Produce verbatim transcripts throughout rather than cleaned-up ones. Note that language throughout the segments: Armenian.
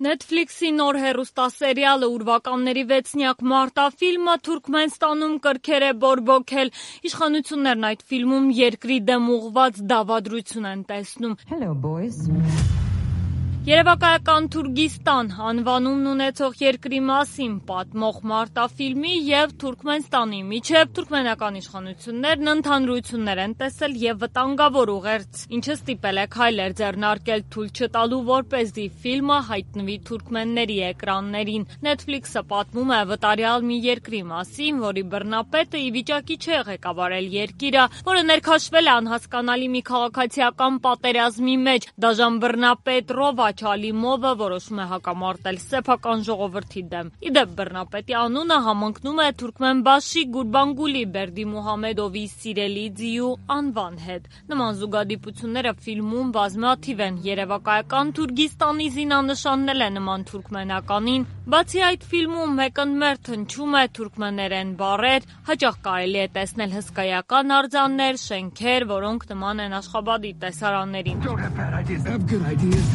Netflix-ի նոր հեռուստասերիալը ուրվականների վեցնյակ մարտաֆիլմը Թուրքմենստանում կրքեր է բորբոքել։ Իշխանություններն այդ ֆիլմում երկրի դեմ ուղղված դավադրություն են տեսնում։ Hello boys. Երևակայական Թուրքիստան անվանումն ունեցող երկրի մասին պատմող մարտաֆիլմի եւ Թուրքմենստանի միջև թուրքմենական իշխանություններն ընդհանրություններ են տեսել եւ վտանգավոր ուղերձ, ինչը ստիպել է քայլեր ձեռնարկել թույլ չտալու, որպեսզի ֆիլմը հայտնվի թուրքմենների էկրաններին։ Netflix-ը պատմում է վտարյալ մի երկրի մասին, որի բռնապետը ի վիճակի չէ ղեկավարել երկիրը, որը ներքաշվել է անհասկանալի մի քաղաքացիական պատերազմի մեջ։ Դաժան բռնապետ Ռովա Ալիմովը որոշում է հակամարտել սեփական ժողովրդի դեմ։ Իդեպ բռնապետի անունը համընկնում է Թուրքմենբաշի Գուրբանգուլի Բերդիմուհամեդովի սիրելի ձիու անվան հետ։ Նման զուգադիպությունները ֆիլմում բազմաթիվ են։ Երևակայական Թուրքիստանի զինանշաննել է նման թուրքմենականին։ Բացի այդ, ֆիլմում մեկընդմերթ հնչում է թուրքմեներեն բառեր, հաճախ կարելի է տեսնել հսկայական արձաններ, շենքեր, որոնք նման են Աշխաբադի տեսարաններին։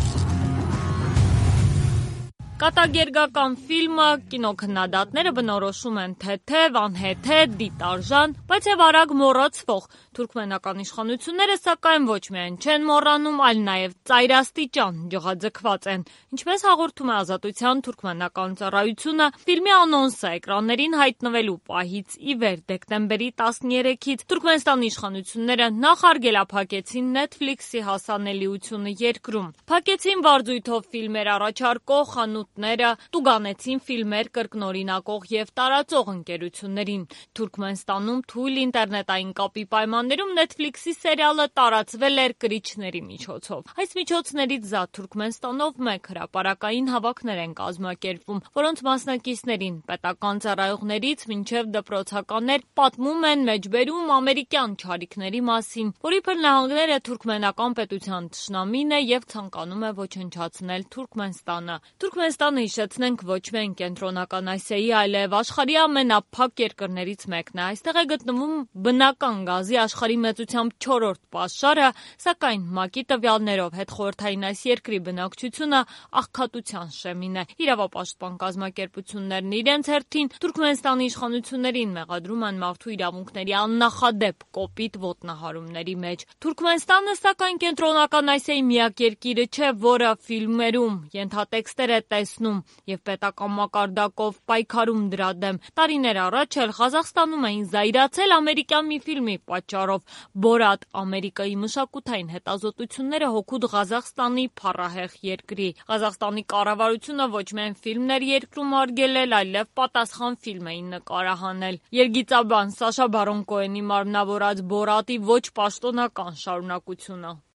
Կատակերգական ֆիլմը կինոքննադատները բնորոշում են թեթև, անհեթեթ, դիտարժան, բայց եւ արագ մոռացվող։ Թուրքմենական իշխանությունները սակայն ոչ միայն չեն մոռանում, այլ նաեւ ծայրաստիճան ջղաձգված են։ Ինչպես հաղորդում է Ազատության թուրքմենական ծառայությունը, ֆիլմի անոնսը էկրաններին հայտնվելու պահից ի վեր դեկտեմբերի տասներեքից Թուրքմենստանի իշխանությունները նախ արգելափակեցին Netflix-ի հասանելիությունը երկրում։ Փակեցին վարձույթով ֆիլմեր առաջարկող խանութները, տուգանեցին ֆիլմեր կրկնօրինակող եւ տարածող ընկերություններին։ Թուրքմենստանում թույլ ինտերնետային կապի պայմաններում Netflix-ի սերիալը տարածվել էր կրիչների միջոցով։ Այս միջոցներից զատ Թուրքմենստանով մեկ հրապարակային հավաքներ են կազմակերպվում, որոնց մասնակիցներին պետական ծառայողներից մինչև դպրոցականներ պատմում են մեջբերում ամերիկյան չարիքների մասին, որի փնահանգները թուրքմենական պետության թշնամին է եւ ցանկանում է ոչնչացնել Թուրքմենստանը։ Թուրքմենստանը, հիշեցնենք, ոչ միայն կենտրոնական Ասիայի, այլև աշխարհի ամենափակ երկրներից մեկն է։ Այստեղ է գտնվում բնական գազի աշխարհի մեծությամբ չորրորդ պաշարը, սակայն ՄԱԿ-ի տվյալներով հետխորհրդային այս երկրի բնակչությունը աղքատության շեմին է։ Իրավապաշտպան կազմակերպություններն իրենց հերթին Թուրքմենստանի իշխանություններին մեղադրում են մարդու իրավունքների աննախադեպ կոպիտ ոտնահարումների մեջ։ Թուրքմենստանը, սակայն, կենտրոնական Ասիայի միակ երկիրը չէ, որը ֆիլմերում ենթատեքստեր է տեսնում եւ պետական մակարդակով պայքարում դրա դեմ։ Տարիներ առաջ էլ Ղազախստանում էին զայրացել ամերիկյան մի ֆիլմի պատճառով։ Բորատ Ամերիկայի մշակութային հետազոտությունները հօգուտ Ղազախստանի փառահեղ երկրի։ Ղազախստանի կառավարությունը ոչ միայն ֆիլմներ երկրում արգելել, այլև պատասխան ֆիլմ էին նկարահանել։ Երգիծաբան Սաշա Բարոն Կոենի մարմնավորած Բորատի ոչ պաշտոնական շարունակությունը։